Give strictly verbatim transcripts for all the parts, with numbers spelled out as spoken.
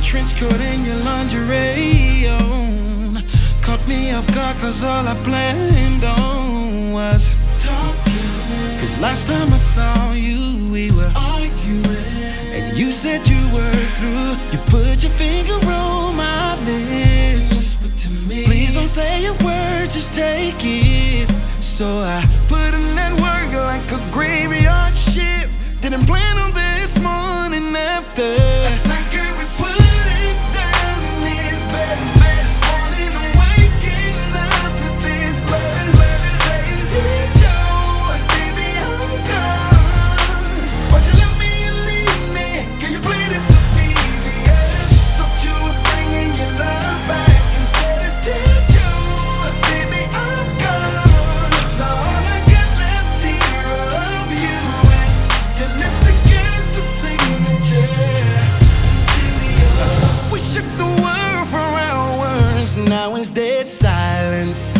trench coat and your lingerie on. Caught me off guard cause all I planned on was talking. Cause last time I saw you we were arguing, and you said you were through. You put your finger on my lips. Please don't say a word, just take it. So I put in that work like a graveyard shift. Didn't plan on this morning after. Last night, girl, we put it down in this bed. This morning I'm waking up to this letter saying, "Dear Joe, baby, I'm gone. Why'd you love me and leave me? Can you play this on P B S? Thought you were bringing your love back instead of Dear Joe, baby, I'm gone. Now all I got left here of you is your lipstick is the signature. Sincerely yours." We shook the world for hours, now it's dead silence.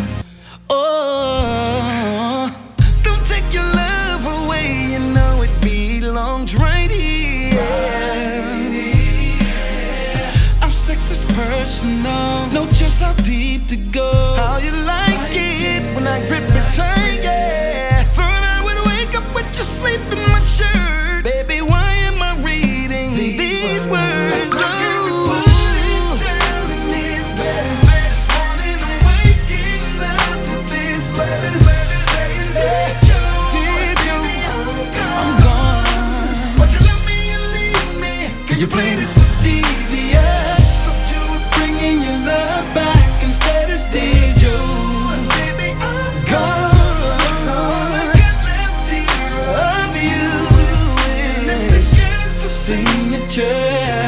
Oh, don't take your love away, you know it belongs right here. Our sex is personal, know just how deep to go. How you like it when I grip it tight, yeah. Thought I would wake up with you sleep in my shirt. Baby, why am I reading these words? Oh. You play this so devious. Thought you were bringing your love back instead of Dear Joe, baby, I'm gone. All I got left here of you is the signature.